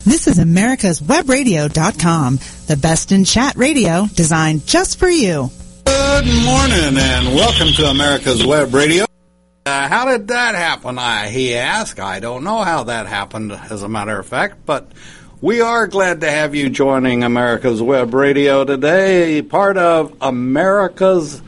This is americaswebradio.com, the best in chat radio designed just for you. Good morning and welcome to America's Web Radio. How did that happen, he asked. I don't know how that happened, as a matter of fact, but we are glad to have you joining America's Web Radio today, part of America's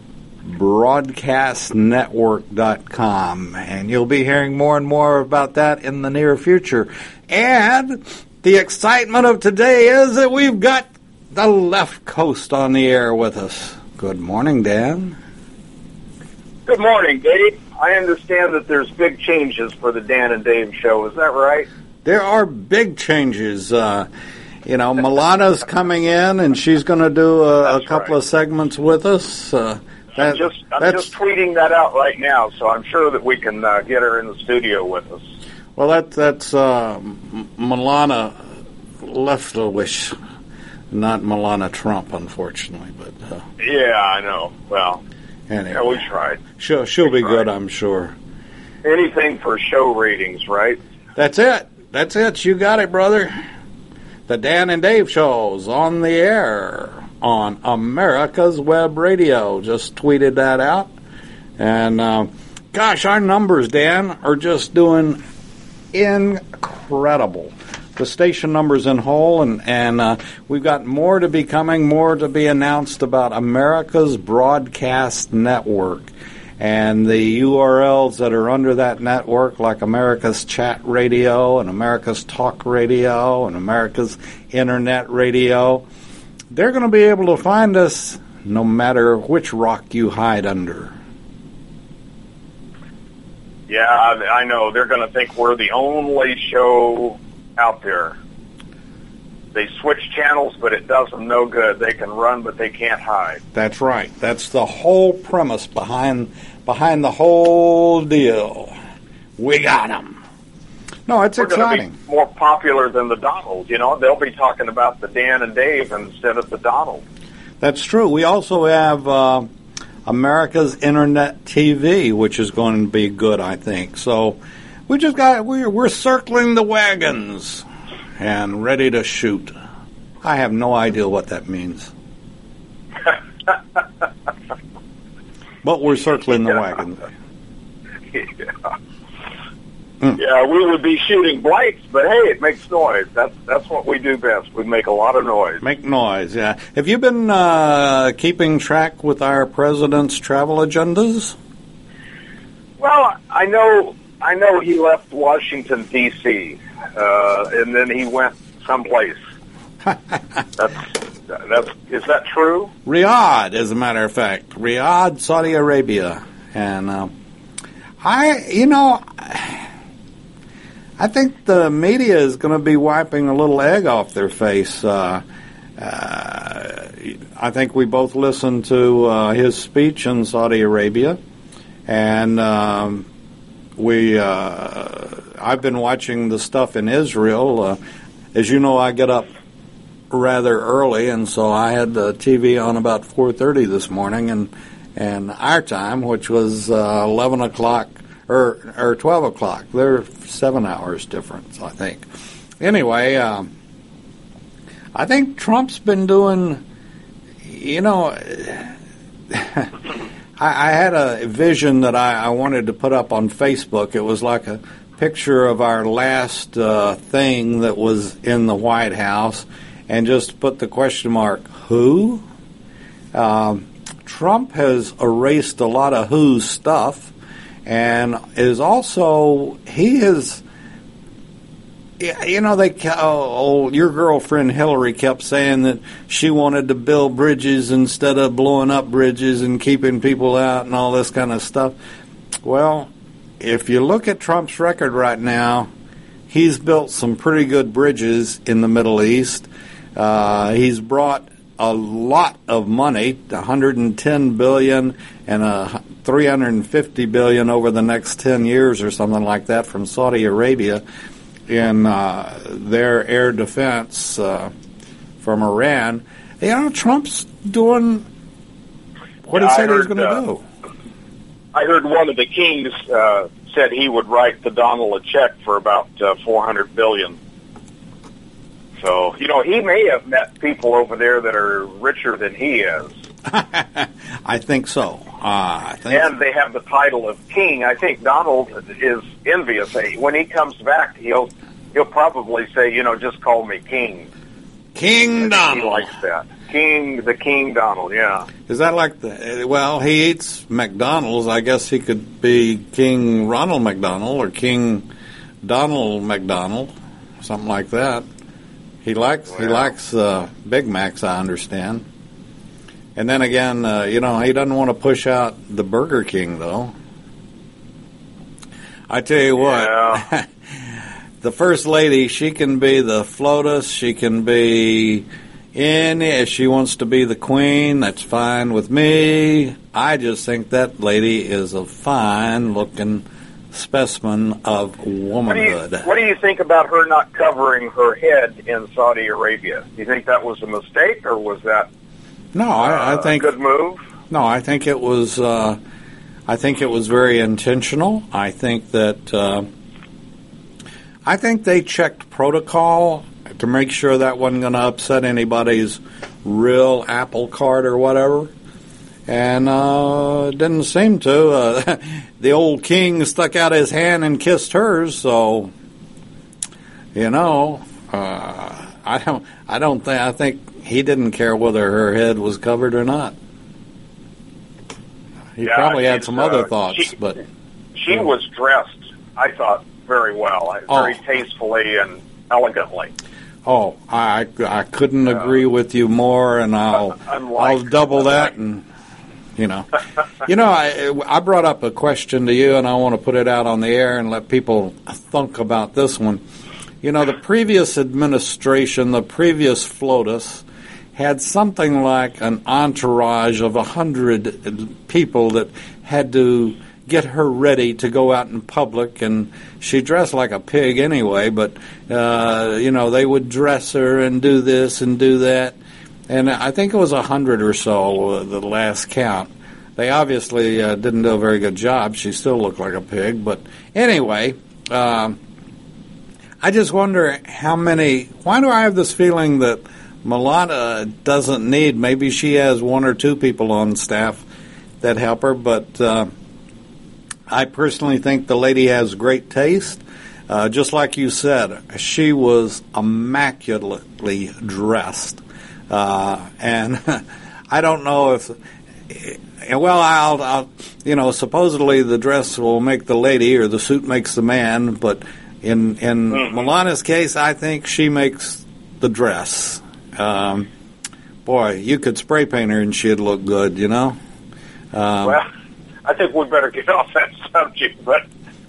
broadcastnetwork.com, and you'll be hearing more and more about that in the near future. And the excitement of today is that we've got the left coast on the air with us. Good morning, Dan. Good morning, Dave. I understand that there's big changes for the Dan and Dave show. Is that right? There are big changes. Milana's coming in, and she's going to do a couple of segments with us. I'm just tweeting that out right now, so I'm sure that we can get her in the studio with us. Well, that's Milana Leftowish, not Milana Trump, unfortunately. But yeah, I know. Well, anyway, yeah, we tried. She'll be good, I'm sure. Anything for show ratings, right? That's it. You got it, brother. The Dan and Dave show's on the air on America's Web Radio. Just tweeted that out. And, gosh, our numbers, Dan, are just doing incredible. The station numbers in whole, and we've got more to be coming, more to be announced about America's Broadcast Network. And the URLs that are under that network, like America's Chat Radio and America's Talk Radio and America's Internet Radio, they're going to be able to find us no matter which rock you hide under. Yeah, I know. They're going to think we're the only show out there. They switch channels, but it does them no good. They can run, but they can't hide. That's right. That's the whole premise behind the whole deal. We got them. No, it's exciting. We're going to be more popular than the Donald. They'll be talking about the Dan and Dave instead of the Donald. That's true. We also have America's Internet TV, which is going to be good, I think. So we're circling the wagons and ready to shoot. I have no idea what that means. But we're circling the wagons. Yeah, we would be shooting blanks, but hey, it makes noise. That's what we do best. We make a lot of noise. Make noise, yeah. Have you been keeping track with our president's travel agendas? Well, I know he left Washington, D.C., and then he went someplace. Is that true? Riyadh, as a matter of fact. Riyadh, Saudi Arabia. And I think the media is going to be wiping a little egg off their face. I think we both listened to his speech in Saudi Arabia. And I've been watching the stuff in Israel. As you know, I get up rather early, and so I had the TV on about 4:30 this morning, and our time, which was 11 o'clock or 12 o'clock. They're 7 hours difference, I think. Anyway, I think Trump's been doing, I had a vision that I wanted to put up on Facebook. It was like a picture of our last thing that was in the White House, and just put the question mark, who? Trump has erased a lot of who stuff, and is also, he is, your girlfriend Hillary kept saying that she wanted to build bridges instead of blowing up bridges and keeping people out and all this kind of stuff. Well, if you look at Trump's record right now, he's built some pretty good bridges in the Middle East. He's brought a lot of money, $110 billion and $350 billion over the next 10 years or something like that from Saudi Arabia in their air defense from Iran. Trump's doing what he said he was going to do. I heard one of the kings said he would write the Donald a check for about $400 billion. he may have met people over there that are richer than he is. I think so. And they have the title of king. I think Donald is envious. When he comes back, he'll probably say, just call me King. King Donald. He likes that. The King Donald, yeah. Is that like he eats McDonald's. I guess he could be King Ronald McDonald or King Donald McDonald, something like that. He likes Big Macs, I understand. And then again, he doesn't want to push out the Burger King, though. I tell you what, yeah. The First Lady, she can be the FLOTUS, she can be if she wants to be the Queen, that's fine with me. I just think that lady is a fine-looking specimen of womanhood. What do you think about her not covering her head in Saudi Arabia? Do you think that was a mistake, or was that I think a good move? No, I think it was. I think it was very intentional. I think that. I think they checked protocol to make sure that wasn't going to upset anybody's real apple cart or whatever. And it didn't seem to. The old king stuck out his hand and kissed hers, so I think he didn't care whether her head was covered or not. He probably had some other thoughts, but she was dressed, I thought, very well, very tastefully and elegantly. Oh, I couldn't agree with you more, and I'll double that, and I brought up a question to you, and I want to put it out on the air and let people think about this one. The previous administration, the previous FLOTUS, had something like an entourage of 100 people that had to get her ready to go out in public, and she dressed like a pig anyway, but, they would dress her and do this and do that, and I think it was 100 or so, the last count. They obviously didn't do a very good job. She still looked like a pig, but anyway, I just wonder why do I have this feeling that Melania doesn't need, maybe she has one or two people on staff that help her, but I personally think the lady has great taste. Just like you said, she was immaculately dressed. And I don't know if, supposedly the dress will make the lady or the suit makes the man, but in Melania's case, I think she makes the dress. Boy, you could spray paint her and she'd look good, well, I think we better get off that subject, but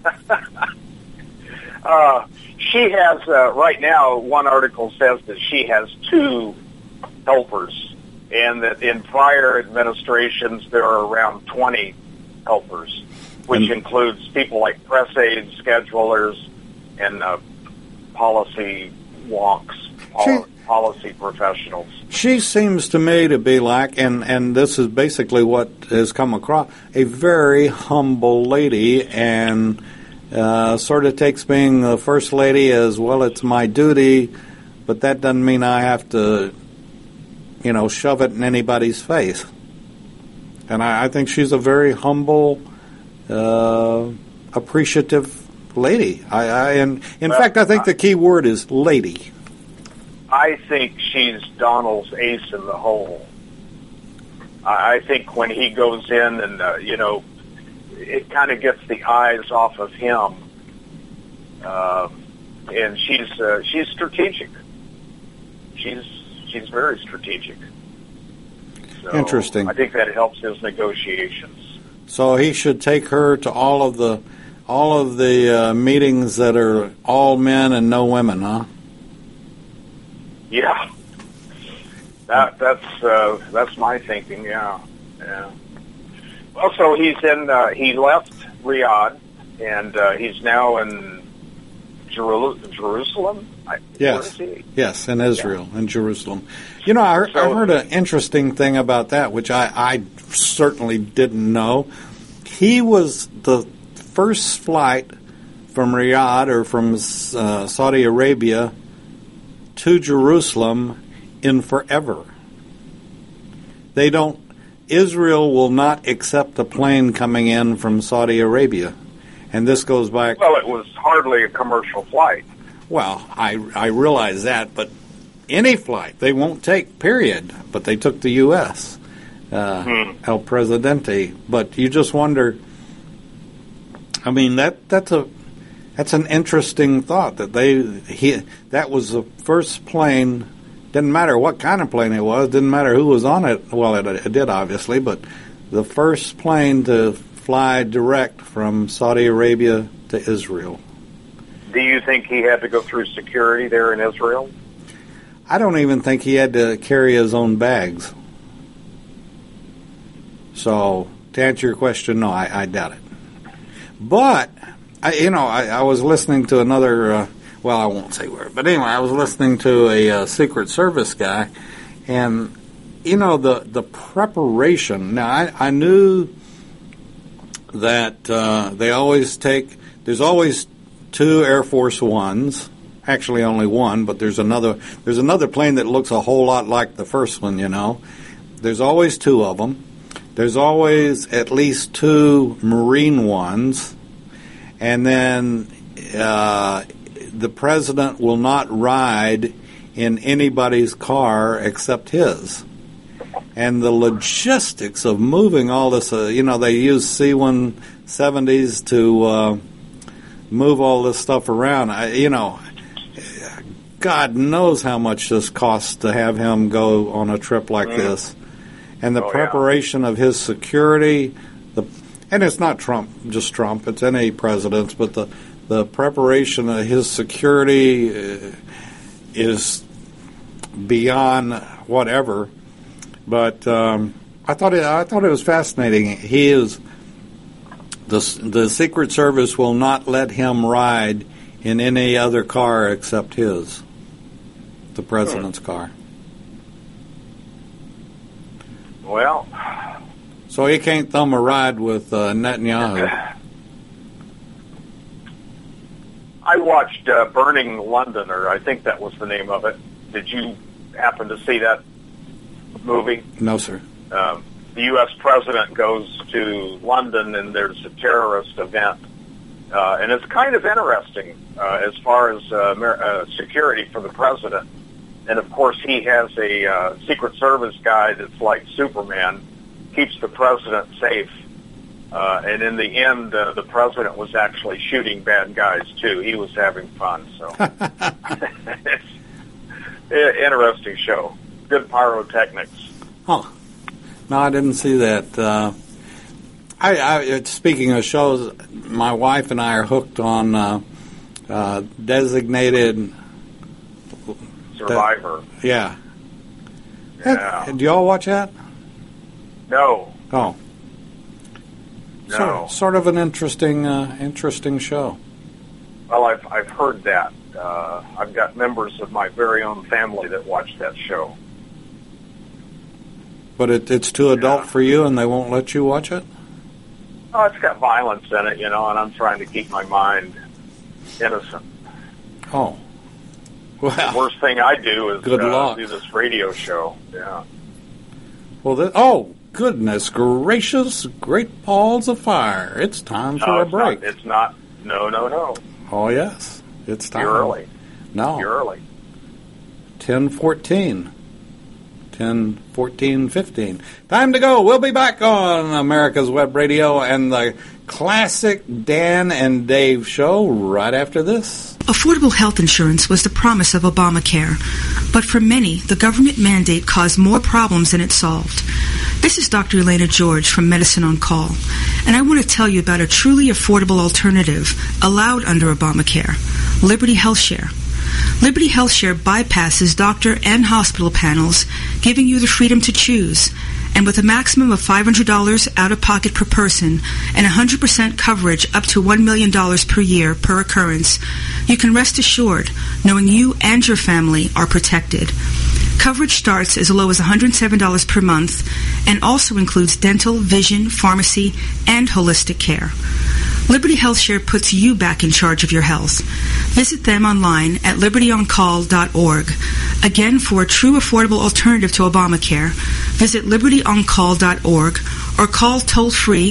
she has, right now, one article says that she has 2 helpers, and that in prior administrations there are around 20 helpers, which includes people like press aides, schedulers, and policy wonks, policy professionals. She seems to me to be like, and this is basically what has come across, a very humble lady, and sort of takes being the first lady as, well, it's my duty, but that doesn't mean I have to, shove it in anybody's face. And I think she's a very humble, appreciative lady. In fact, I think the key word is lady. I think she's Donald's ace in the hole. I think when he goes in and, it kind of gets the eyes off of him. And she's strategic. She's very strategic. So interesting. I think that helps his negotiations. So he should take her to all of the meetings that are all men and no women, huh? Yeah, that's my thinking. Yeah. Well, so he left Riyadh, and he's now in Jerusalem. Yes, in Israel, in Jerusalem. I heard an interesting thing about that, which I certainly didn't know. He was the first flight from Riyadh or from Saudi Arabia to Jerusalem in forever. Israel will not accept a plane coming in from Saudi Arabia. And this goes back... Well, it was hardly a commercial flight. Well, I realize that, but any flight they won't take, period. But they took the U.S., El Presidente. But you just wonder... I mean, that's an interesting thought, that that was the first plane. Didn't matter what kind of plane it was. Didn't matter who was on it. Well, it did, obviously, but the first plane to fly direct from Saudi Arabia to Israel. Do you think he had to go through security there in Israel? I don't even think he had to carry his own bags. So, to answer your question, no, I doubt it. But, I was listening to another... well, I won't say where, but anyway, I was listening to a Secret Service guy, and the preparation. Now, I knew that they always there's always 2 Air Force Ones, actually only one, but there's another plane that looks a whole lot like the first one. There's always 2 of them. There's always at least 2 Marine ones, and then the president will not ride in anybody's car except his. And the logistics of moving all this, they use C-170s to move all this stuff around. God knows how much this costs to have him go on a trip like this. And the preparation of his security, and it's not just Trump, it's any president, but the preparation of his security is beyond whatever. But I thought it was fascinating. He is the Secret Service will not let him ride in any other car except his, the president's car. Well, so he can't thumb a ride with Netanyahu. I watched Burning London, or I think that was the name of it. Did you happen to see that movie? No, sir. The U.S. president goes to London, and there's a terrorist event. And it's kind of interesting as far as security for the president. And, of course, he has a Secret Service guy that's like Superman, keeps the president safe. And in the end, the president was actually shooting bad guys, too. He was having fun. So it's an interesting show. Good pyrotechnics. Huh. No, I didn't see that. Speaking of shows, my wife and I are hooked on Designated Survivor. Yeah. Do y'all watch that? No. Oh. No. Sort of an interesting show. Well, I've heard that. I've got members of my very own family that watch that show. But it's too adult for you, and they won't let you watch it? Oh, it's got violence in it, and I'm trying to keep my mind innocent. Oh. Well, the worst thing I do is do this radio show. Yeah. Well, goodness gracious, great balls of fire. It's time for a break. It's not. No. Oh, yes. It's time. You're early. No. You're early. 10:14. 10:14:15. Time to go. We'll be back on America's Web Radio and the classic Dan and Dave show right after this. Affordable health insurance was the promise of Obamacare, but for many, the government mandate caused more problems than it solved. This is Dr. Elena George from Medicine on Call, and I want to tell you about a truly affordable alternative allowed under Obamacare, Liberty HealthShare. Liberty HealthShare bypasses doctor and hospital panels, giving you the freedom to choose. And with a maximum of $500 out-of-pocket per person and 100% coverage up to $1 million per year per occurrence, you can rest assured knowing you and your family are protected. Coverage starts as low as $107 per month and also includes dental, vision, pharmacy, and holistic care. Liberty HealthShare puts you back in charge of your health. Visit them online at libertyoncall.org. Again, for a true affordable alternative to Obamacare, visit libertyoncall.org or call toll-free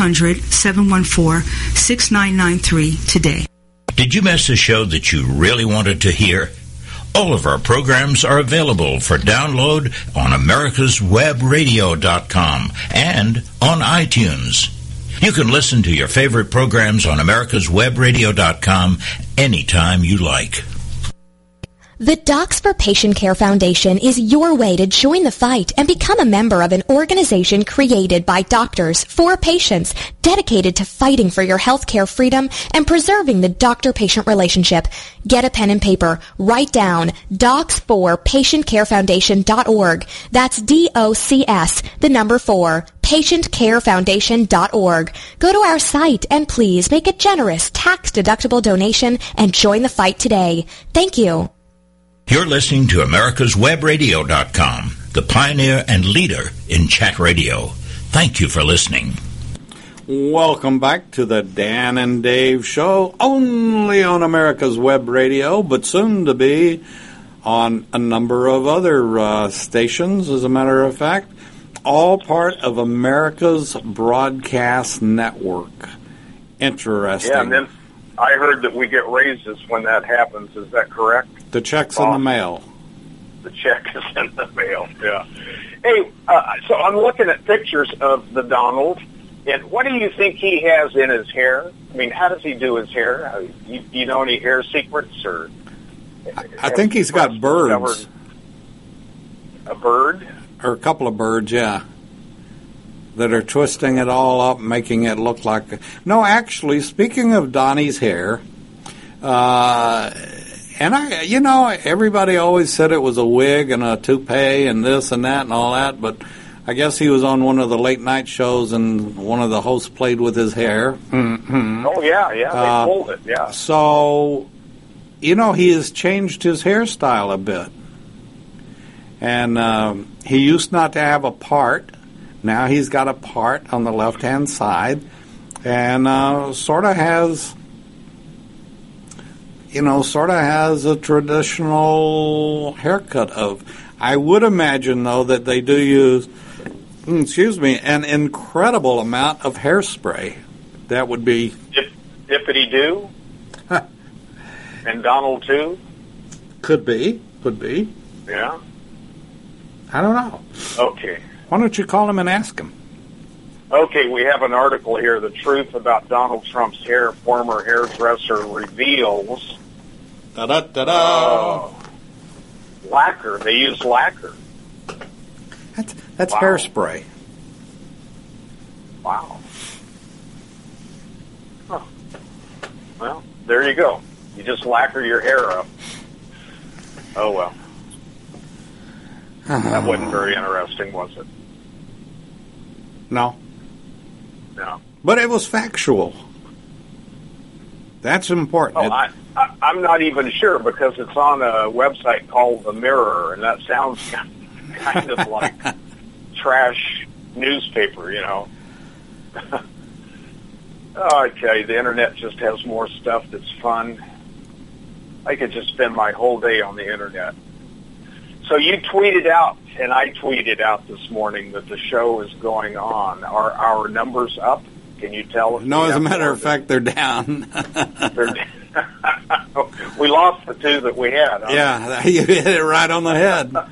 1-800-714-6993 today. Did you miss a show that you really wanted to hear? All of our programs are available for download on americaswebradio.com and on iTunes. You can listen to your favorite programs on americaswebradio.com anytime you like. The Docs for Patient Care Foundation is your way to join the fight and become a member of an organization created by doctors for patients, dedicated to fighting for your healthcare freedom and preserving the doctor-patient relationship. Get a pen and paper. Write down docs4patientcarefoundation.org. That's DOCS, the number 4, patientcarefoundation.org. Go to our site and please make a generous, tax-deductible donation and join the fight today. Thank you. You're listening to americaswebradio.com, the pioneer and leader in chat radio. Thank you for listening. Welcome back to the Dan and Dave Show, only on America's Web Radio, but soon to be on a number of other stations, as a matter of fact, all part of America's Broadcast Network. Interesting. Yeah, and then I heard that we get raises when that happens. Is that correct? The check's in the mail. The check is in the mail, yeah. Hey, so I'm looking at pictures of the Donald, and what do you think he has in his hair? I mean, how does he do his hair? You know any hair secrets? Or I think he's got birds. A bird? Or a couple of birds, yeah, that are twisting it all up, making it look like... No, actually, speaking of Donnie's hair... and everybody always said it was a wig and a toupee and this and that and all that, but I guess he was on one of the late night shows and one of the hosts played with his hair. Mm-hmm. Oh, yeah, they pulled it, yeah. So, he has changed his hairstyle a bit. And he used not to have a part. Now he's got a part on the left-hand side and sort of has a traditional haircut of. I would imagine, though, that they do use, an incredible amount of hairspray. That would be... Dippity-doo? And Donald, too? Could be. Yeah? I don't know. Okay. Why don't you call him and ask him? Okay, we have an article here, The Truth About Donald Trump's Hair, Former Hairdresser Reveals. Da-da-da-da. Lacquer. They use lacquer. That's wow. Hairspray. Wow. Huh. Well, there you go. You just lacquer your hair up. Oh, well. That wasn't very interesting, was it? No. No. But it was factual. That's important. Oh, I'm not even sure because it's on a website called The Mirror, and that sounds kind of like trash newspaper, Oh, I tell you, the internet just has more stuff that's fun. I could just spend my whole day on the internet. So you tweeted out, and I tweeted out this morning that the show is going on. Are our numbers up? Can you tell us? No, as a matter of fact, they're down. We lost the two that we had. Huh? Yeah, you hit it right on the head. And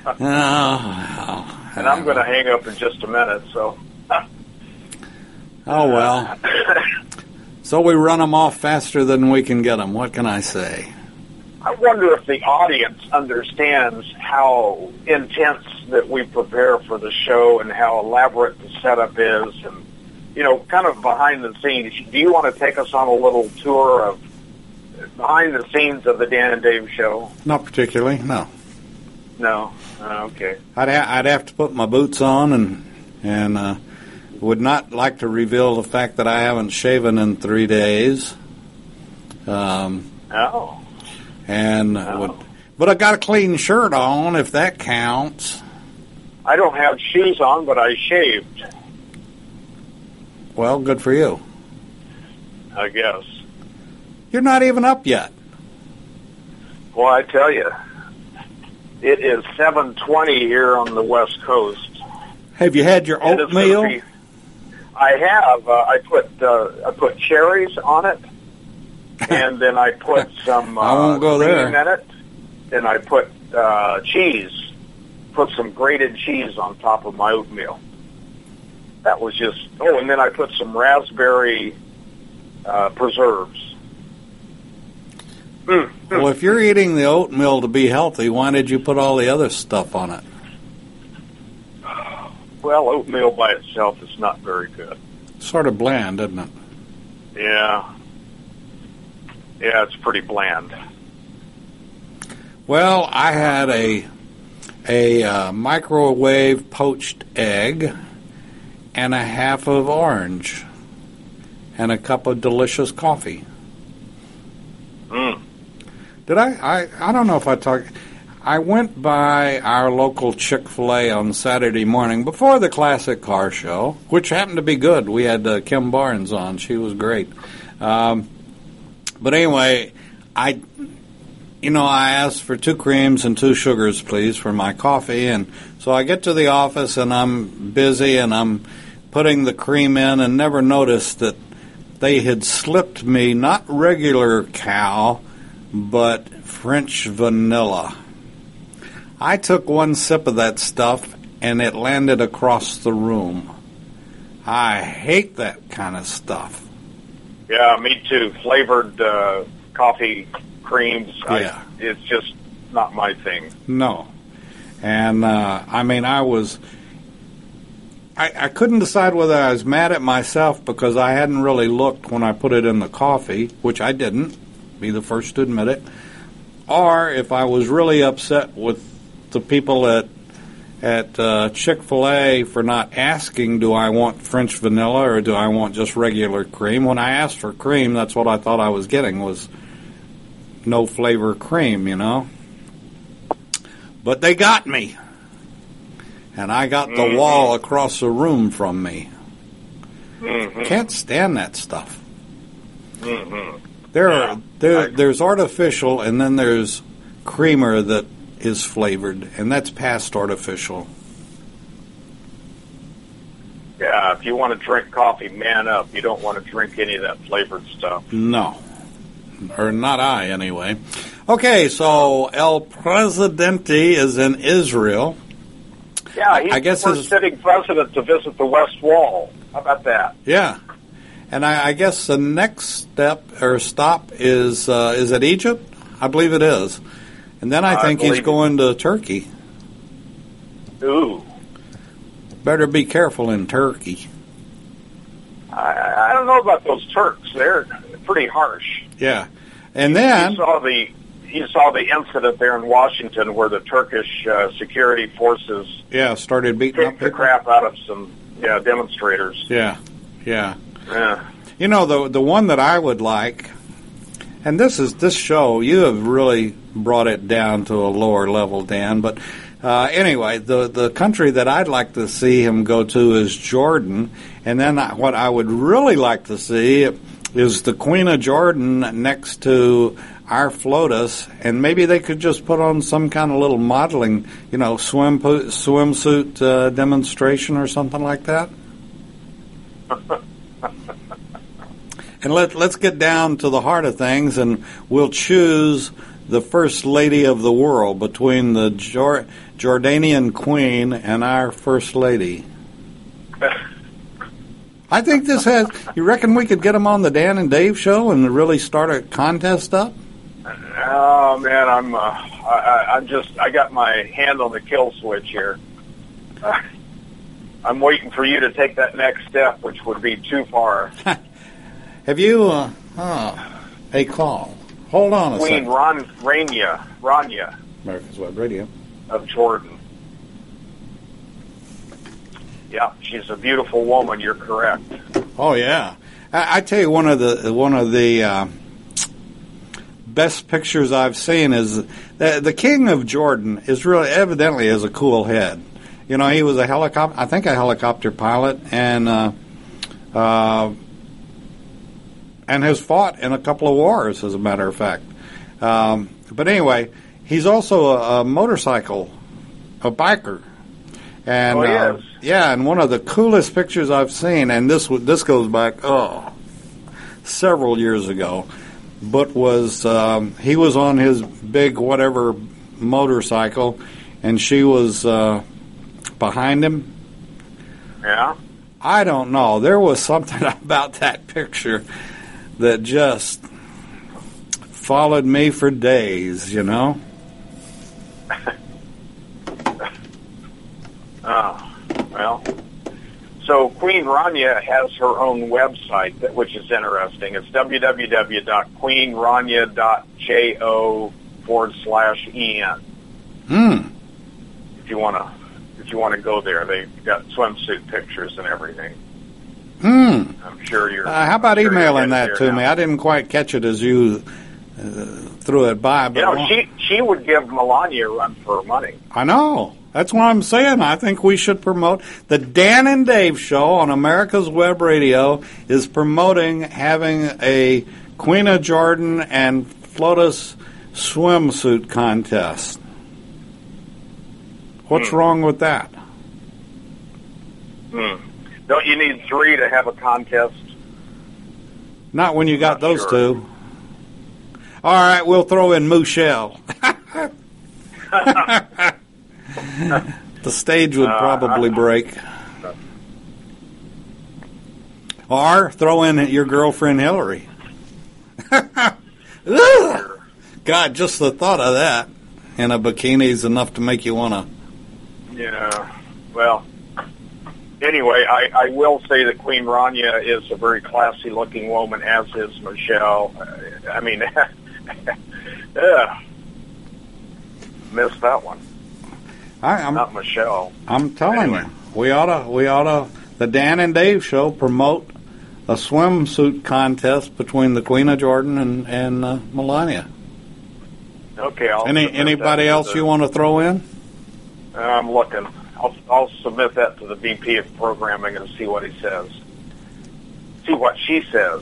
I'm going to hang up in just a minute, so... Oh, well. So we run them off faster than we can get them. What can I say? I wonder if the audience understands how intense that we prepare for the show and how elaborate the setup is and, kind of behind the scenes. Do you want to take us on a little tour of behind the scenes of the Dan and Dave Show? Not particularly, no. No? Okay. I'd have to put my boots on and would not like to reveal the fact that I haven't shaven in 3 days. Oh. But I got a clean shirt on, if that counts. I don't have shoes on, but I shaved. Well, good for you. I guess. You're not even up yet. Well, I tell you, it is 7:20 here on the West Coast. Have you had your oatmeal? I have. I put cherries on it, and then I put some I won't go cream there. in it, and I put cheese. Put some grated cheese on top of my oatmeal. That was just. Oh, and then I put some raspberry preserves. Well, if you're eating the oatmeal to be healthy, why did you put all the other stuff on it? Well, oatmeal by itself is not very good. Sort of bland, isn't it? Yeah. Yeah, it's pretty bland. Well, I had a microwave poached egg and a half of orange and a cup of delicious coffee. Did I don't know if I talked. I went by our local Chick-fil-A on Saturday morning before the Classic Car Show, which happened to be good. We had Kim Barnes on. She was great. But anyway, I asked for 2 creams and 2 sugars, please, for my coffee. And so I get to the office, and I'm busy, and I'm putting the cream in and never noticed that they had slipped me not regular cow, but French vanilla. I took 1 sip of that stuff, and it landed across the room. I hate that kind of stuff. Yeah, me too. Flavored coffee creams. Yeah. It's just not my thing. No. And, I couldn't decide whether I was mad at myself because I hadn't really looked when I put it in the coffee, which I didn't, be the first to admit it, or if I was really upset with the people at Chick-fil-A for not asking, do I want French vanilla or do I want just regular cream? When I asked for cream, that's what I thought I was getting, was no flavor cream, But they got me. And I got the wall across the room from me. Mm-hmm. Can't stand that stuff. Mm-hmm. There's artificial, and then there's creamer that is flavored, and that's past artificial. Yeah, if you want to drink coffee, man up. You don't want to drink any of that flavored stuff. No. Or not I, anyway. Okay, so El Presidente is in Israel. Yeah, he's I guess the first sitting president to visit the West Wall. How about that? Yeah. And I guess the next stop is it Egypt? I believe it is. And then I think he's going to Turkey. Ooh. Better be careful in Turkey. I don't know about those Turks. They're pretty harsh. Yeah. And then you saw the incident there in Washington where the Turkish security forces started beating up kicked the crap out of some demonstrators. Yeah. Yeah. The one that I would like, and this show, you have really brought it down to a lower level, Dan, but anyway, the country that I'd like to see him go to is Jordan, and then what I would really like to see is the Queen of Jordan next to our FLOTUS, and maybe they could just put on some kind of little modeling, swimsuit demonstration or something like that. And let's get down to the heart of things, and we'll choose the First Lady of the world between the Jordanian Queen and our First Lady. I think this has. You reckon we could get them on the Dan and Dave show and really start a contest up? Oh man, I got my hand on the kill switch here. I'm waiting for you to take that next step, which would be too far. Have you? A call. Hold on a second. Queen Rania, America's Web Radio of Jordan. Yeah, she's a beautiful woman. You're correct. Oh yeah, I tell you, one of the best pictures I've seen is the King of Jordan is really evidently has a cool head. He was a helicopter pilot, and and has fought in a couple of wars, as a matter of fact. But anyway, he's also a motorcycle, a biker. And, yes. Yeah, and one of the coolest pictures I've seen, and this goes back, several years ago, but was he was on his big whatever motorcycle, and she was behind him. Yeah? I don't know. There was something about that picture that just followed me for days, you know? Well, so Queen Rania has her own website, which is interesting. It's www.queenrania.jo/en. If you want to go there, they've got swimsuit pictures and everything. I'm sure you're. How about emailing that to me? I didn't quite catch it as you threw it by. But she would give Melania a run for her money. I know. That's what I'm saying. I think we should promote. The Dan and Dave Show on America's Web Radio is promoting having a Queen of Jordan and Flotus swimsuit contest. What's wrong with that? Don't you need 3 to have a contest? Not when you got those two. All right, we'll throw in Michelle. The stage would probably break. Or throw in your girlfriend Hillary. God, just the thought of that in a bikini is enough to make you want to. Yeah, well, anyway, I will say that Queen Rania is a very classy-looking woman, as is Michelle. I mean, missed that one. Not Michelle. I'm telling you, we ought to. The Dan and Dave Show promote a swimsuit contest between the Queen of Jordan and Melania. Okay. Anybody else you want to throw in? I'm looking. I'll submit that to the VP of programming and see what he says. See what she says.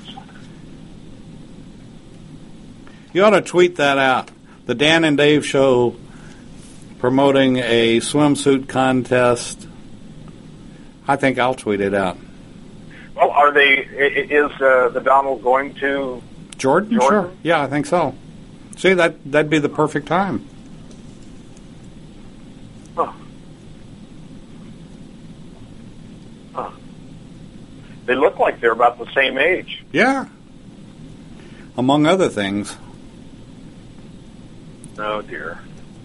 You ought to tweet that out. The Dan and Dave Show promoting a swimsuit contest. I think I'll tweet it out. Well, are they? Is the Donald going to Jordan? Sure. Yeah, I think so. See, that'd be the perfect time. They look like they're about the same age. Yeah. Among other things. Oh, dear.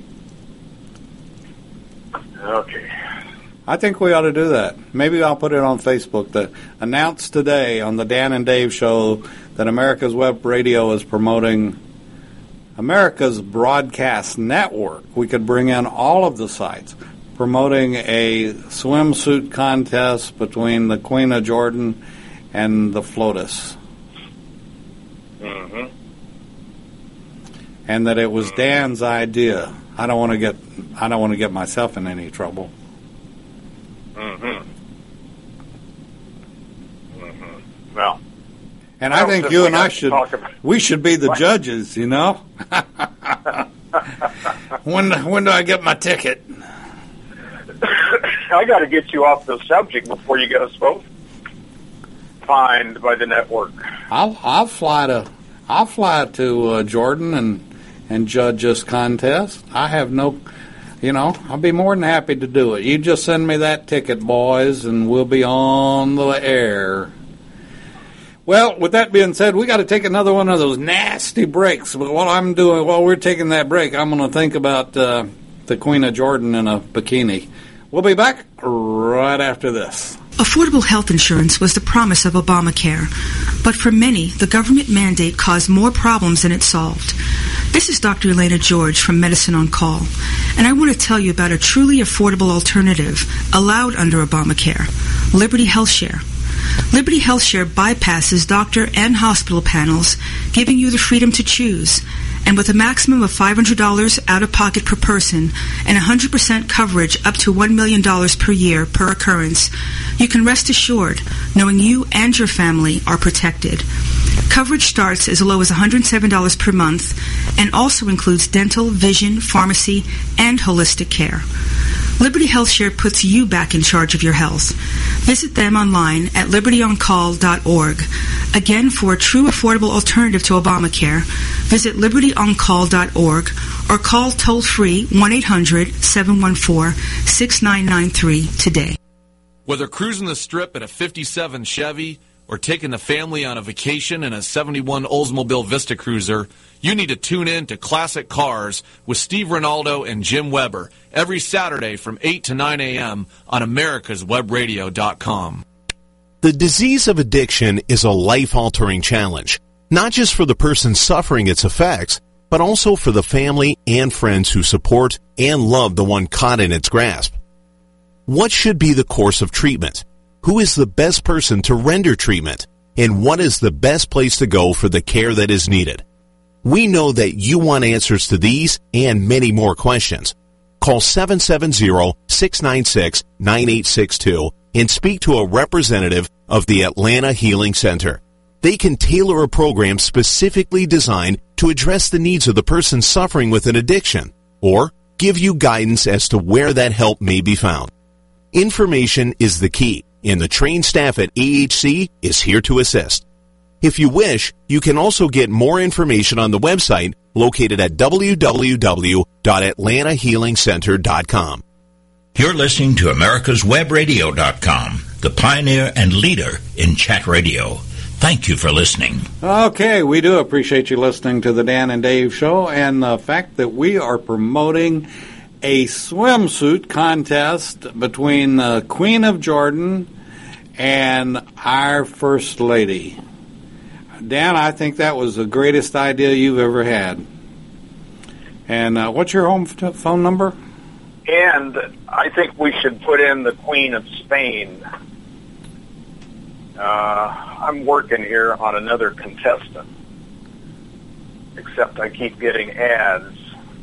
Okay. I think we ought to do that. Maybe I'll put it on Facebook. That announced today on the Dan and Dave Show that America's Web Radio is promoting America's Broadcast Network. We could bring in all of the sites, promoting a swimsuit contest between the Queen of Jordan and the Flotus. Mm-hmm. And that it was Dan's idea. I don't want to get myself in any trouble. Mm-hmm. Mm-hmm. Well, and I think you and I should be the judges, you know? When do I get my ticket? I got to get you off the subject before you get us both fined by the network. I'll fly to Jordan and judge this contest. I have no, I'll be more than happy to do it. You just send me that ticket, boys, and we'll be on the air. Well, with that being said, we got to take another one of those nasty breaks. But while we're taking that break, I'm going to think about the Queen of Jordan in a bikini. We'll be back right after this. Affordable health insurance was the promise of Obamacare, but for many, the government mandate caused more problems than it solved. This is Dr. Elena George from Medicine on Call, and I want to tell you about a truly affordable alternative allowed under Obamacare, Liberty HealthShare. Liberty HealthShare bypasses doctor and hospital panels, giving you the freedom to choose. And with a maximum of $500 out-of-pocket per person and 100% coverage up to $1 million per year per occurrence, you can rest assured knowing you and your family are protected. Coverage starts as low as $107 per month and also includes dental, vision, pharmacy, and holistic care. Liberty HealthShare puts you back in charge of your health. Visit them online at libertyoncall.org. Again, for a true affordable alternative to Obamacare, visit libertyoncall.org or call toll-free 1-800-714-6993 today. Whether cruising the Strip in a 57 Chevy or taking the family on a vacation in a 71 Oldsmobile Vista Cruiser, you need to tune in to Classic Cars with Steve Ronaldo and Jim Weber every Saturday from 8 to 9 a.m. on americaswebradio.com. The disease of addiction is a life-altering challenge, not just for the person suffering its effects, but also for the family and friends who support and love the one caught in its grasp. What should be the course of treatment? Who is the best person to render treatment? And what is the best place to go for the care that is needed? We know that you want answers to these and many more questions. Call 770-696-9862 and speak to a representative of the Atlanta Healing Center. They can tailor a program specifically designed to address the needs of the person suffering with an addiction or give you guidance as to where that help may be found. Information is the key, and the trained staff at AHC is here to assist. If you wish, you can also get more information on the website located at www.atlantahealingcenter.com. You're listening to americaswebradio.com, the pioneer and leader in chat radio. Thank you for listening. Okay, we do appreciate you listening to the Dan and Dave Show and the fact that we are promoting a swimsuit contest between the Queen of Jordan and our First Lady. Dan, I think that was the greatest idea you've ever had. And what's your home phone number? And I think we should put in the Queen of Spain. I'm working here on another contestant, except I keep getting ads.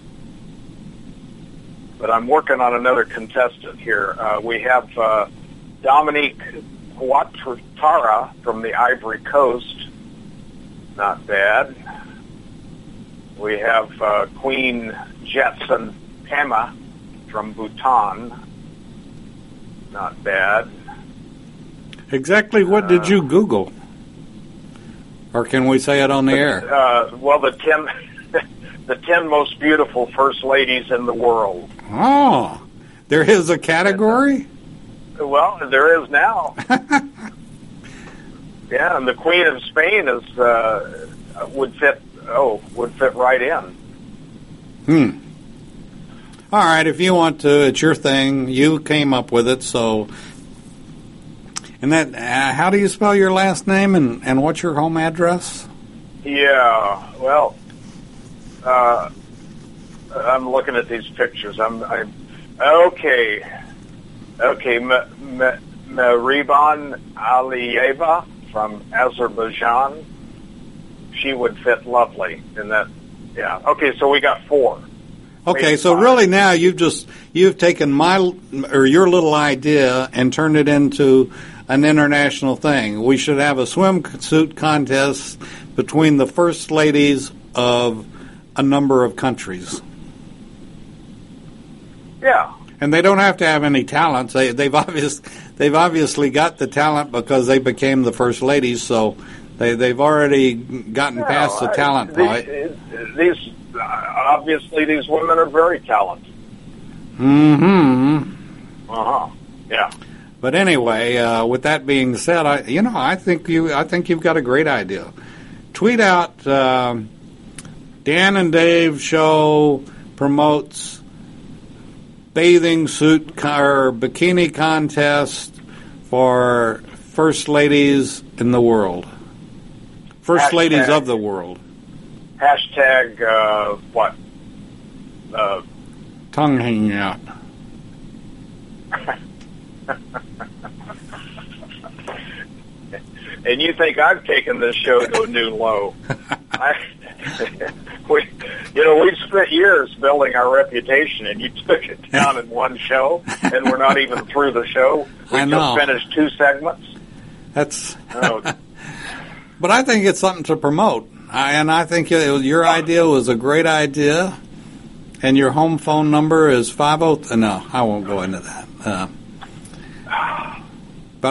But I'm working on another contestant here. We have Dominique Ouattara from the Ivory Coast. Not bad. We have Queen Jetson Pema from Bhutan. Not bad. Exactly what did you Google? Or can we say it on the air? Well, the 10 most beautiful first ladies in the world. Oh, there is a category? Well, there is now. Yeah, and the Queen of Spain is would fit right in. All right, if you want to, it's your thing. You came up with it, so. And that, how do you spell your last name and what's your home address? Yeah, well, I'm looking at these pictures. I'm okay. Meriban Aliyeva from Azerbaijan. She would fit lovely in that. Yeah. Okay, so we got 4. Okay, so really now you've taken your little idea and turned it into an international thing. We should have a swimsuit contest between the first ladies of a number of countries. Yeah. And they don't have to have any talents. They've obviously got the talent because they became the first ladies, so they've already gotten past the talent part. Obviously these women are very talented. Mm-hmm. Uh-huh. Yeah. But anyway, with that being said, I think you've got a great idea. Tweet out Dan and Dave Show promotes bathing suit or bikini contest for first ladies in the world. First ladies of the world. Hashtag what? Tongue hanging out. And you think I've taken this show to a new low? We've spent years building our reputation, and you took it down in one show, and we're not even through the show. We just finished 2 segments. That's. But I think it's something to promote. And I think your idea was a great idea. And your home phone number is 50... No, I won't go into that. But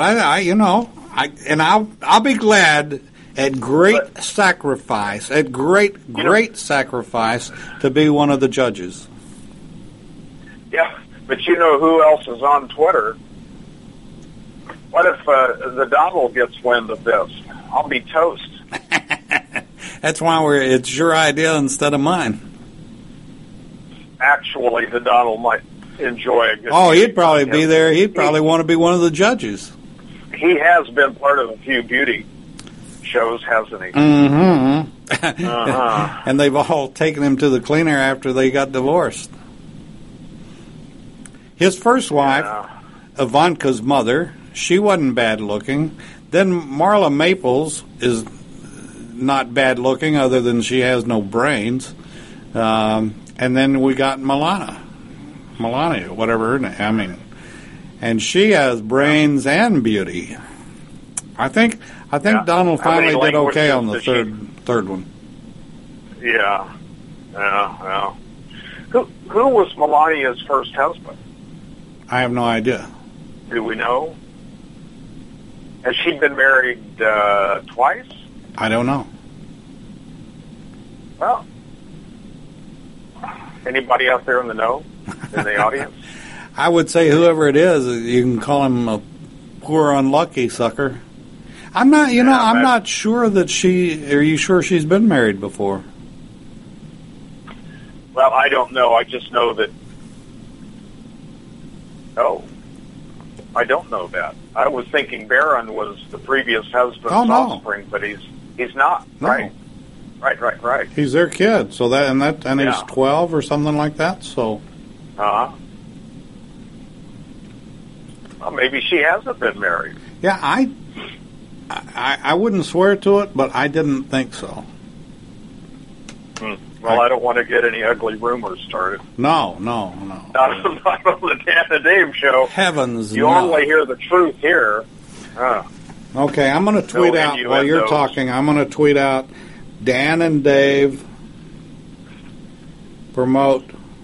I'll be glad at great sacrifice, sacrifice to be one of the judges. Yeah, but you know who else is on Twitter? What if the Donald gets wind of this? I'll be toast. That's why it's your idea instead of mine. Actually, the Donald might enjoy a good he'd probably be there. He'd probably want to be one of the judges. He has been part of a few beauty shows, hasn't he? Mm-hmm. And they've all taken him to the cleaner after they got divorced. His first wife, Ivanka's mother, she wasn't bad looking. Then Marla Maples is not bad looking, other than she has no brains. And then we got Melania, whatever her name. And she has brains and beauty. I think Donald finally did okay on the third one. Yeah. Who was Melania's first husband? I have no idea. Do we know? Has she been married twice? I don't know. Well, anybody out there in the know, in the audience? I would say whoever it is, you can call him a poor unlucky sucker. I'm not, I'm not sure that are you sure she's been married before? Well, I don't know. I just know that, I don't know that. I was thinking Barron was the previous husband's offspring, but he's not, no. Right. Right. He's their kid, so he's 12 or something like that. So, well, maybe she hasn't been married. Yeah, I wouldn't swear to it, but I didn't think so. Well, I don't want to get any ugly rumors started. No. Not on the Dan and Dave show. Heavens, you only hear the truth here. Okay, I'm going to tweet out while you're talking. I'm going to tweet out. Dan and Dave promote.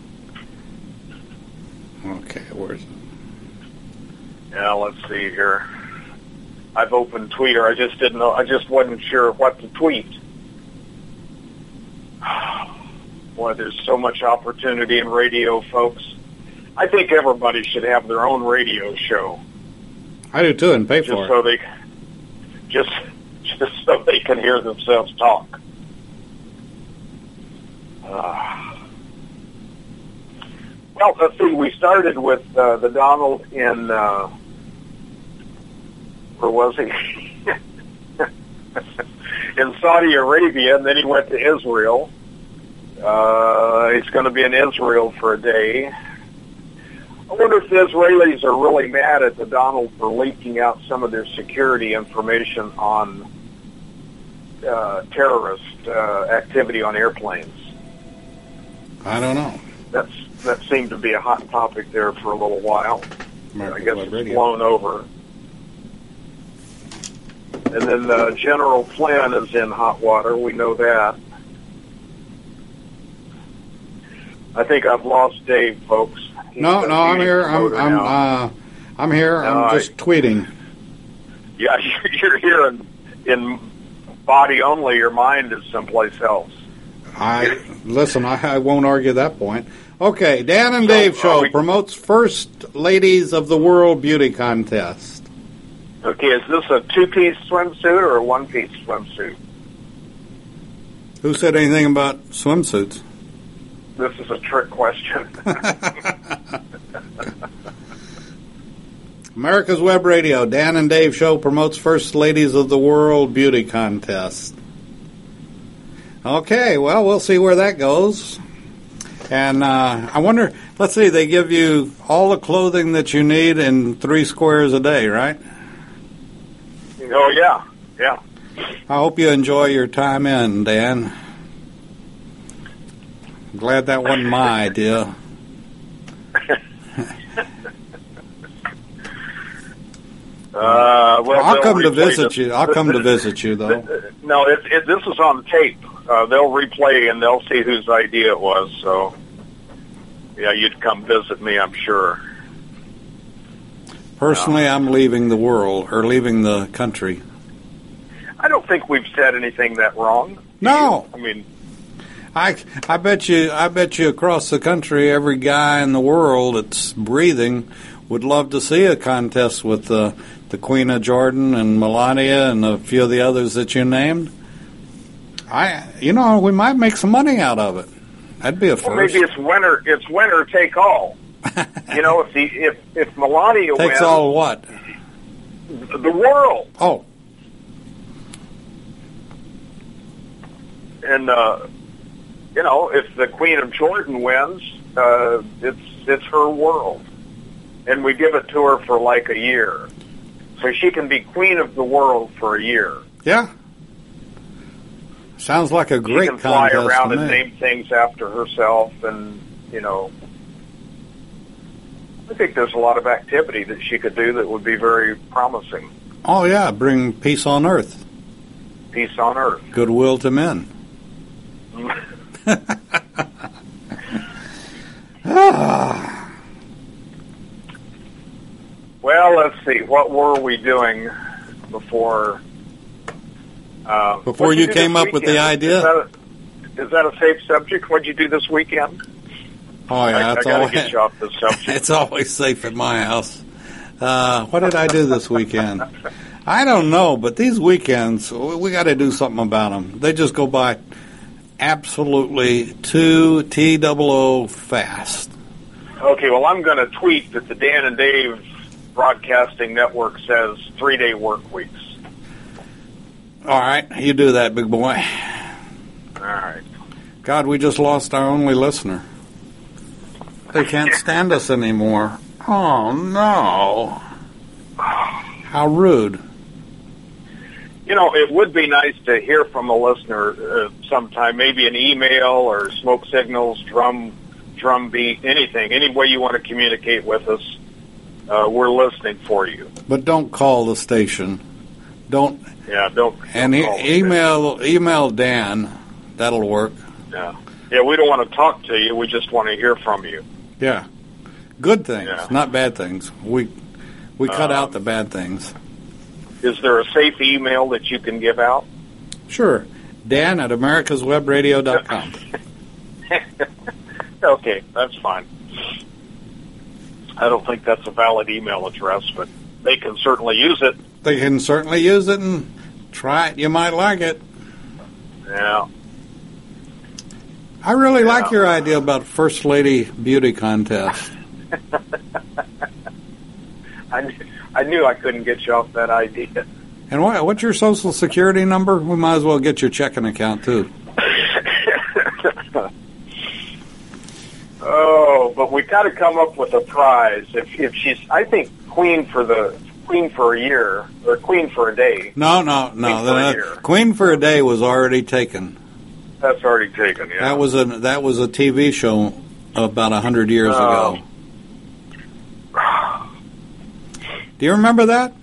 Okay, where's it? Yeah, let's see here. I've opened Twitter. I just didn't know. I just wasn't sure what to tweet. Boy, there's so much opportunity in radio, folks. I think everybody should have their own radio show. I do too, and pay for it. Just so they can hear themselves talk. Well, let's see. We started with the Donald in where was he? In Saudi Arabia, and then he went to Israel. He's going to be in Israel for a day. I wonder if the Israelis are really mad at the Donald for leaking out some of their security information on terrorist activity on airplanes. I don't know. That seemed to be a hot topic there for a little while. I guess it's blown over. And then General Flynn is in hot water. We know that. I think I've lost Dave, folks. No, I'm here. I'm here. I'm just tweeting. Yeah, you're here in body only. Your mind is someplace else. Listen, I won't argue that point. Okay, Dan and Dave Show promotes First Ladies of the World Beauty Contest. Okay, is this a two-piece swimsuit or a one-piece swimsuit? Who said anything about swimsuits? This is a trick question. America's Web Radio, Dan and Dave Show promotes First Ladies of the World Beauty Contest. Okay, well, we'll see where that goes. And I wonder, let's see, they give you all the clothing that you need in 3 squares a day, right? Oh, yeah. I hope you enjoy your time in, Dan. I'm glad that wasn't my idea. Well, I'll come to replay visit this. you. I'll come to visit you, though. No, this is on tape. They'll replay and they'll see whose idea it was. So, yeah, you'd come visit me, I'm sure. Personally, I'm leaving the world, or leaving the country. I don't think we've said anything that wrong. No. I mean, I bet you across the country, every guy in the world that's breathing would love to see a contest with the Queen of Jordan and Melania and a few of the others that you named. We might make some money out of it. That'd be a first. Well, maybe it's winner take all. If Melania takes wins, all what? The world. Oh. And if the Queen of Jordan wins, it's her world, and we give it to her for like a year, so she can be Queen of the world for a year. Yeah. Sounds like a great contest. She can fly around to and me. name things after herself, and I think there's a lot of activity that she could do that would be very promising. Oh yeah, bring peace on earth. Peace on earth. Goodwill to men. Well, let's see. What were we doing before? Before you came up with the idea? Is that a safe subject? What'd you do this weekend? Oh yeah, I gotta get you off this subject. It's always safe at my house. What did I do this weekend? I don't know, but these weekends, we got to do something about them. They just go by absolutely too TOO fast. Okay, well, I'm going to tweet that the Dan and Dave Broadcasting Network says 3-day work weeks. All right, you do that, big boy. All right. God, we just lost our only listener. They can't stand us anymore. Oh, no. How rude. It would be nice to hear from a listener sometime, maybe an email or smoke signals, drum beat, anything. Any way you want to communicate with us, we're listening for you. But don't call the station. Don't. And email Dan. That'll work. Yeah, we don't want to talk to you. We just want to hear from you. Yeah. Good things, not bad things. We cut out the bad things. Is there a safe email that you can give out? Sure. Dan at americaswebradio.com. Okay, that's fine. I don't think that's a valid email address, but they can certainly use it. They can certainly use it and try it. You might like it. Yeah. I really like your idea about First Lady Beauty Contest. I knew I couldn't get you off that idea. And what's your Social Security number? We might as well get your checking account, too. Oh, but we got to come up with a prize. If she's, I think, Queen for a year, or Queen for a day. No. Queen for a Day was already taken. That's already taken, yeah. That was a TV show about 100 years ago. Do you remember that?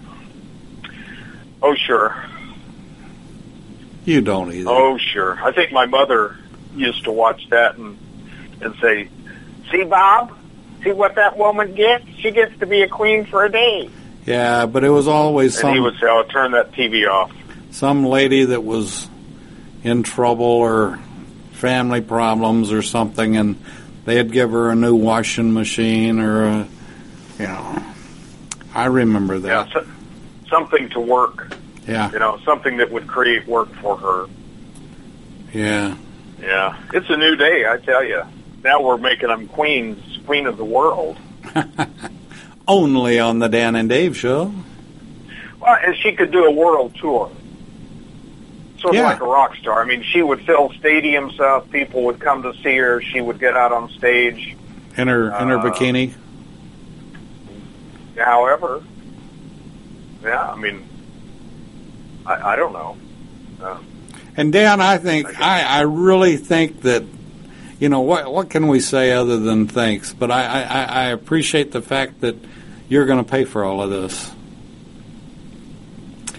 Oh, sure. You don't either. Oh, sure. I think my mother used to watch that and say, "See, Bob? See what that woman gets? She gets to be a queen for a day." Yeah, but it was always And he would say, "Oh, turn that TV off." Some lady that was in trouble or family problems or something, and they'd give her a new washing machine or I remember that. Yeah, something to work. Yeah. Something that would create work for her. Yeah. Yeah. It's a new day, I tell you. Now we're making them queen of the world. Only on the Dan and Dave show. Well, and she could do a world tour. Sort of like a rock star. I mean, she would fill stadiums up. People would come to see her. She would get out on stage. In her bikini? However, I mean, I don't know. And Dan, I really think that, what can we say other than thanks? But I appreciate the fact that you're going to pay for all of this.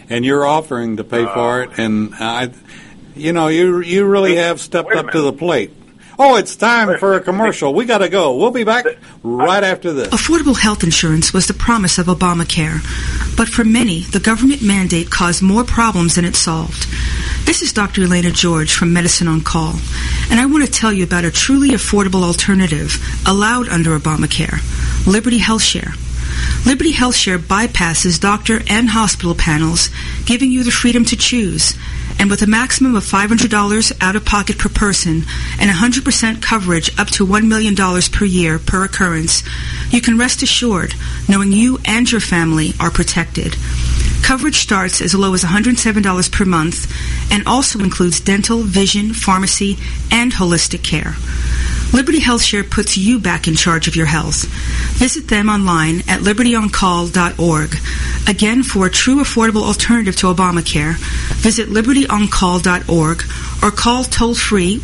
and you're offering to pay for it, and you really have stepped up to the plate. Oh, it's time for a commercial. We got to go. We'll be back right after this. Affordable health insurance was the promise of Obamacare, but for many, the government mandate caused more problems than it solved. This is Dr. Elena George from Medicine on Call, and I want to tell you about a truly affordable alternative allowed under Obamacare, Liberty HealthShare. Liberty HealthShare bypasses doctor and hospital panels, giving you the freedom to choose. And with a maximum of $500 out-of-pocket per person and 100% coverage up to $1 million per year per occurrence, you can rest assured knowing you and your family are protected. Coverage starts as low as $107 per month and also includes dental, vision, pharmacy, and holistic care. Liberty HealthShare puts you back in charge of your health. Visit them online at libertyoncall.org. Again, for a true affordable alternative to Obamacare, visit libertyoncall.org or call toll-free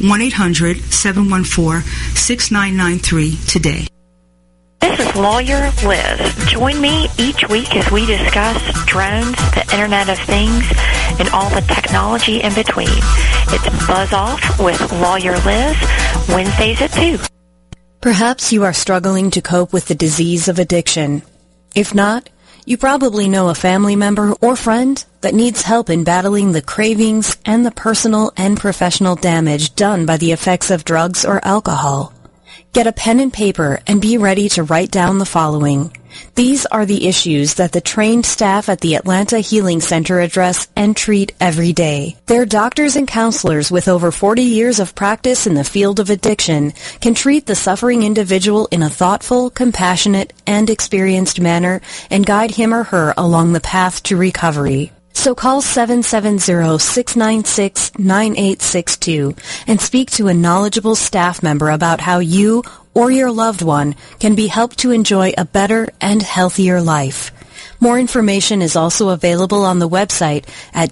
1-800-714-6993 today. This is Lawyer Liz. Join me each week as we discuss drones, the Internet of Things, and all the technology in between. It's Buzz Off with Lawyer Liz, Wednesdays at 2. Perhaps you are struggling to cope with the disease of addiction. If not, you probably know a family member or friend that needs help in battling the cravings and the personal and professional damage done by the effects of drugs or alcohol. Get a pen and paper and be ready to write down the following. These are the issues that the trained staff at the Atlanta Healing Center address and treat every day. Their doctors and counselors with over 40 years of practice in the field of addiction can treat the suffering individual in a thoughtful, compassionate, and experienced manner and guide him or her along the path to recovery. So call 770-696-9862 and speak to a knowledgeable staff member about how you or your loved one can be helped to enjoy a better and healthier life. More information is also available on the website at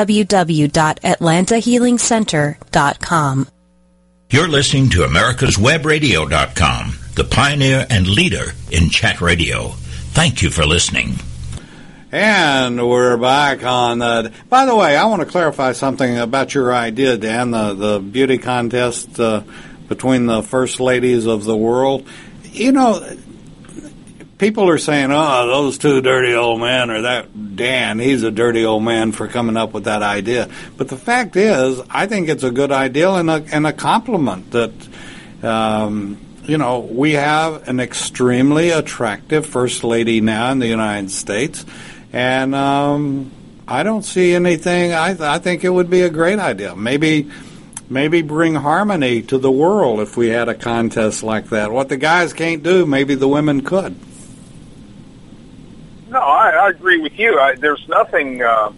www.atlantahealingcenter.com. You're listening to AmericasWebRadio.com, the pioneer and leader in chat radio. Thank you for listening. And we're back on the... By the way, I want to clarify something about your idea, Dan, the beauty contest between the first ladies of the world. You know, people are saying, oh, those two dirty old men, or that Dan, he's a dirty old man for coming up with that idea. But the fact is, I think it's a good idea and a compliment that... we have an extremely attractive first lady now in the United States, and I don't see anything. I think it would be a great idea. Maybe bring harmony to the world if we had a contest like that. What the guys can't do, maybe the women could. No, I agree with you. There's nothing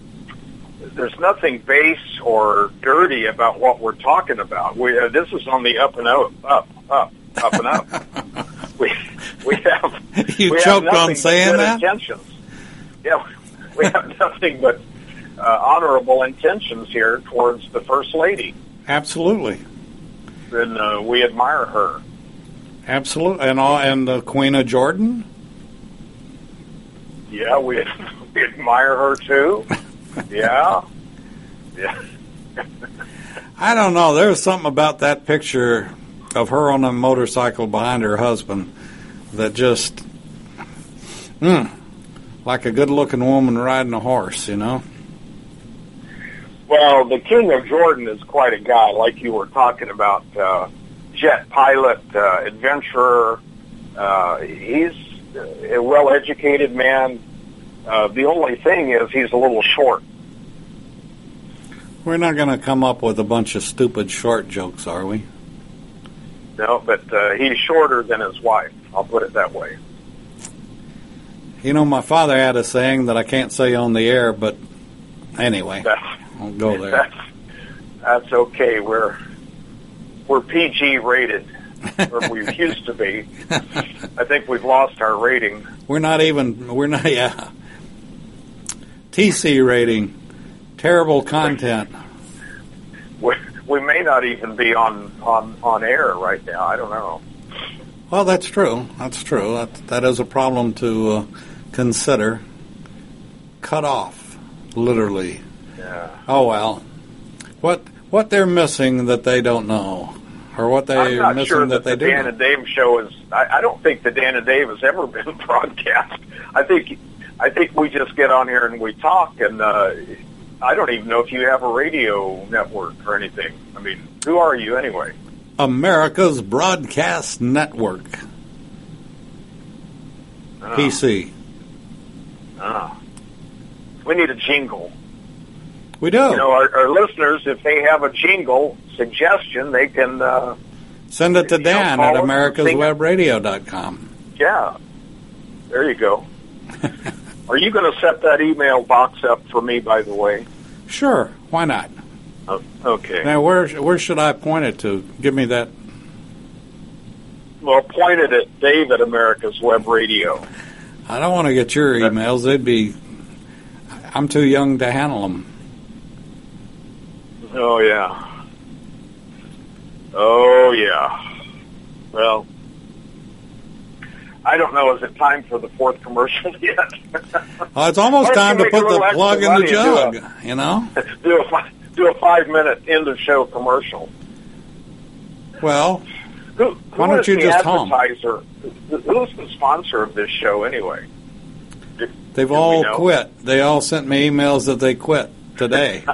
base or dirty about what we're talking about. This is on the up and up and up. We have you choked on saying that? Intentions. Yeah, we have nothing but honorable intentions here towards the First Lady. Absolutely. And we admire her. Absolutely. And the Queen of Jordan? Yeah, we admire her too. Yeah. I don't know. There's something about that picture of her on a motorcycle behind her husband that just, like a good-looking woman riding a horse, you know? Well, the King of Jordan is quite a guy, like you were talking about, jet pilot, adventurer. He's a well-educated man. The only thing is he's a little short. We're not going to come up with a bunch of stupid short jokes, are we? No, but he's shorter than his wife. I'll put it that way. You know, my father had a saying that I can't say on the air, but anyway, I'll go there. That's okay. We're PG rated, or we used to be. I think we've lost our rating. We're not, TC rating. Terrible content. We may not even be on air right now. I don't know. Well, that's true. That is a problem to consider. Cut off. Literally. Yeah. Oh, well. What they're missing that they don't know, or what they're missing sure that they do know. I'm not sure that the Dan and Dave show is... I don't think the Dan and Dave has ever been broadcast. I think we just get on here and we talk, and I don't even know if you have a radio network or anything. I mean, who are you anyway? America's Broadcast Network. PC. We need a jingle. We do. You know, our listeners, if they have a jingle suggestion, they can... send it to Dan at americaswebradio.com. Yeah. There you go. Are you going to set that email box up for me, by the way? Sure. Why not? Okay. Now, where should I point it to? Give me that. Well, point it at Dave at America's Web Radio. I don't want to get your emails. I'm too young to handle them. Oh, yeah. Oh, yeah. Well, I don't know. Is it time for the fourth commercial yet? Oh, it's almost time to put the plug in the jug, you know? Do a 5-minute end-of-show commercial. Well, why don't you just hum? Who's the sponsor of this show, anyway? They've all quit. They all sent me emails that they quit today.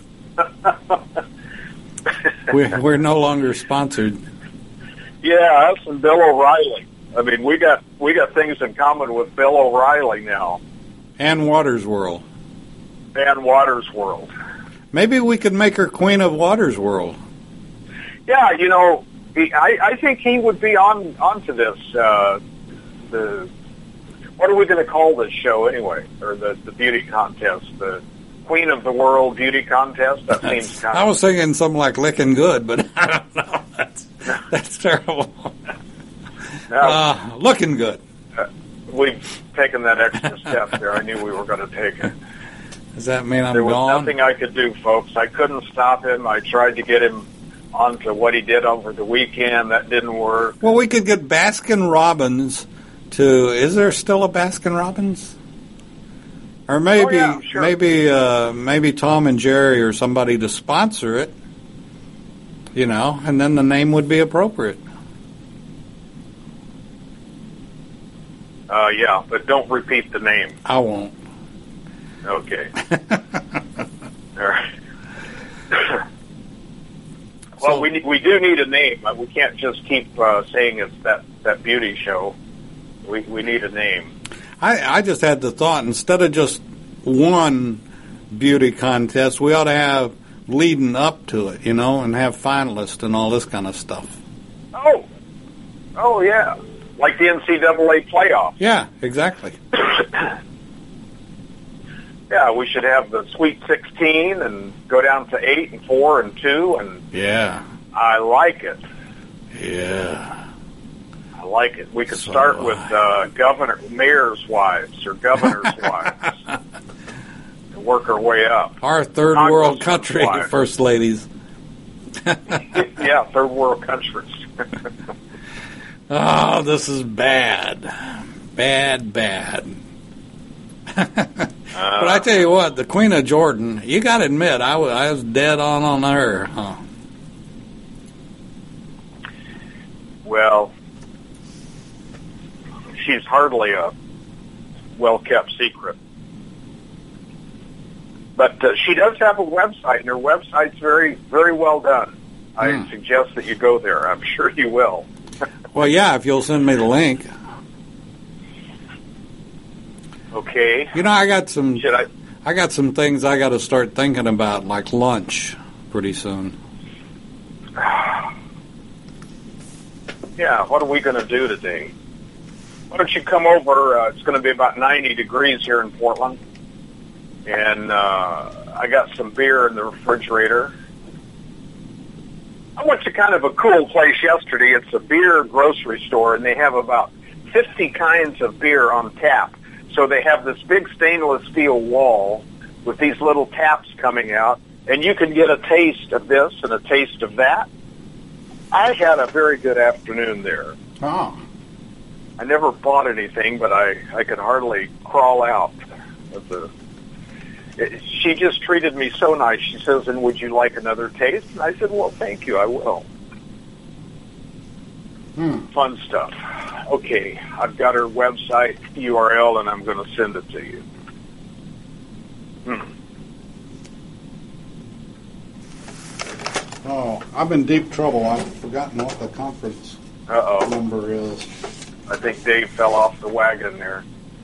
We're no longer sponsored. Yeah, us and Bill O'Reilly. I mean, we got things in common with Bill O'Reilly now. And Waters World. And Waters World. Maybe we could make her Queen of Waters World. Yeah, you know, I think he would be onto this. What are we going to call this show anyway? Or the beauty contest? The Queen of the World beauty contest? That seems kind of... I was thinking something like Licking Good, but I don't know. That's terrible. No. Looking good. We've taken that extra step there. I knew we were going to take it. Does that mean I'm gone? There was nothing I could do, folks. I couldn't stop him. I tried to get him onto what he did over the weekend. That didn't work. Well, we could get Baskin Robbins to... Is there still a Baskin Robbins? Or maybe, sure. maybe Tom and Jerry or somebody to sponsor it. You know, and then the name would be appropriate. Yeah, but don't repeat the name. I won't. Okay. All right. Well, we do need a name. We can't just keep saying it's that beauty show. We need a name. I just had the thought, instead of just one beauty contest, we ought to have leading up to it, you know, and have finalists and all this kind of stuff. Oh yeah. Like the NCAA playoffs. Yeah, exactly. Yeah, we should have the Sweet 16 and go down to 8 and 4 and 2, and yeah, I like it. Yeah, I like it. We could start with mayor's wives or governor's wives and work our way up. Our third world country wives. First ladies. Yeah, third world countries. Oh, this is bad. Bad. But I tell you what, the Queen of Jordan, you got to admit, I was dead on her, huh? Well, she's hardly a well-kept secret. But she does have a website, and her website's very, very well done. I suggest that you go there. I'm sure you will. Well, yeah, if you'll send me the link. Okay. You know, I got some things I got to start thinking about, like lunch, pretty soon. Yeah, what are we going to do today? Why don't you come over? It's going to be about 90 degrees here in Portland. And I got some beer in the refrigerator. I went to kind of a cool place yesterday. It's a beer grocery store, and they have about 50 kinds of beer on tap. So they have this big stainless steel wall with these little taps coming out, and you can get a taste of this and a taste of that. I had a very good afternoon there. Oh. I never bought anything, but I could hardly crawl out of the she just treated me so nice. She says, and would you like another taste? And I said, well, thank you, I will. Fun stuff. Okay, I've got her website URL, and I'm going to send it to you. Oh, I'm in deep trouble. I've forgotten what the conference number is. I think Dave fell off the wagon there.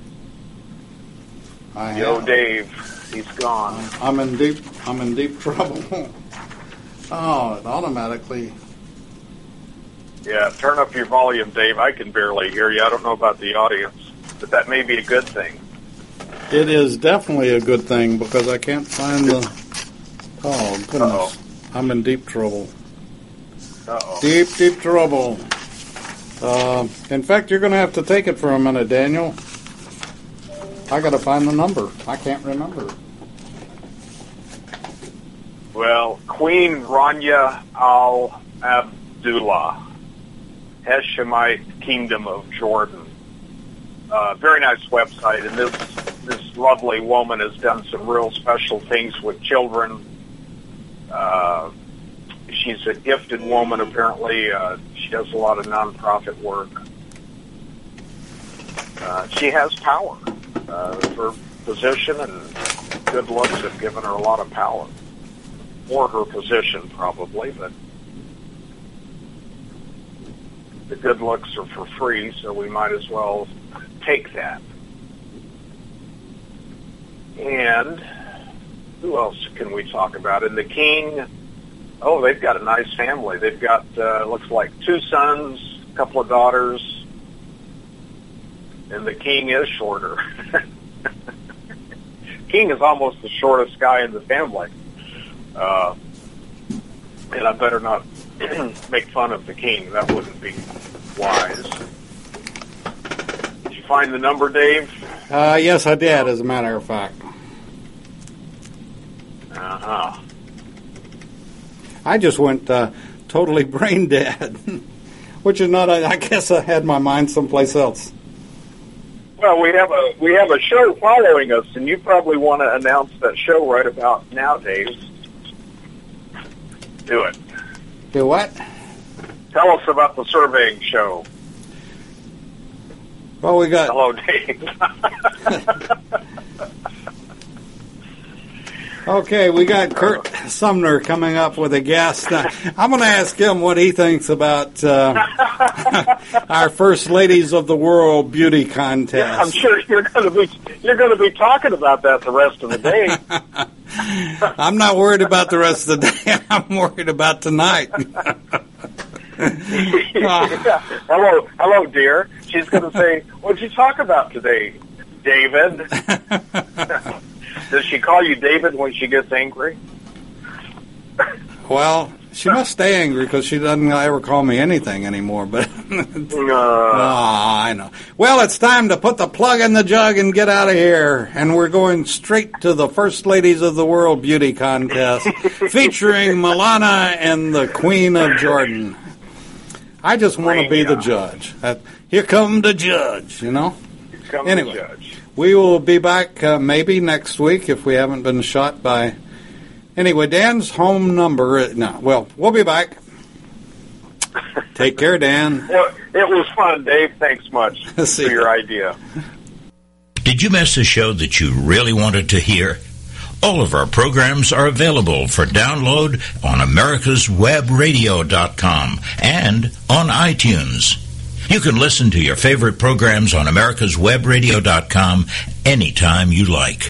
Yo, Dave, he's gone. I'm in deep trouble. Oh, it automatically. Yeah, turn up your volume, Dave. I can barely hear you. I don't know about the audience, but that may be a good thing. It is definitely a good thing because I can't find the. Oh goodness, I'm in deep trouble. Deep trouble. In fact, you're going to have to take it for a minute, Daniel. I got to find the number. I can't remember. Well, Queen Rania Al Abdullah, Hashemite Kingdom of Jordan. Very nice website, and this lovely woman has done some real special things with children. She's a gifted woman, apparently. She does a lot of nonprofit work. She has power. Her position and good looks have given her a lot of power. Or her position, probably, but the good looks are for free, so we might as well take that. And who else can we talk about? And the king, they've got a nice family. They've got, looks like 2 sons, a couple of daughters, and the king is shorter. King is almost the shortest guy in the family. And I better not make fun of the king. That wouldn't be wise. Did you find the number, Dave? Yes, I did, as a matter of fact. I just went totally brain dead, which is not. I guess I had my mind someplace else. Well, we have a show following us, and you probably want to announce that show right about now, Dave. Do it. Do what? Tell us about the surveying show. Well, we got... Hello, Dave. Okay, we got Kurt Sumner coming up with a guest. I'm going to ask him what he thinks about our First Ladies of the World beauty contest. Yeah, I'm sure you're going to be talking about that the rest of the day. I'm not worried about the rest of the day. I'm worried about tonight. Hello, dear. She's going to say, "What'd you talk about today, David?" Does she call you David when she gets angry? Well, she must stay angry because she doesn't ever call me anything anymore. But I know. Well, it's time to put the plug in the jug and get out of here. And we're going straight to the First Ladies of the World Beauty Contest, featuring Milana and the Queen of Jordan. I just want to be the judge. Here come the judge, you know? Anyway. The judge. We will be back maybe next week if we haven't been shot by... Anyway, Dan's home number... we'll be back. Take care, Dan. Well, it was fun, Dave. Thanks much for your idea. Did you miss a show that you really wanted to hear? All of our programs are available for download on americaswebradio.com and on iTunes. You can listen to your favorite programs on americaswebradio.com anytime you like.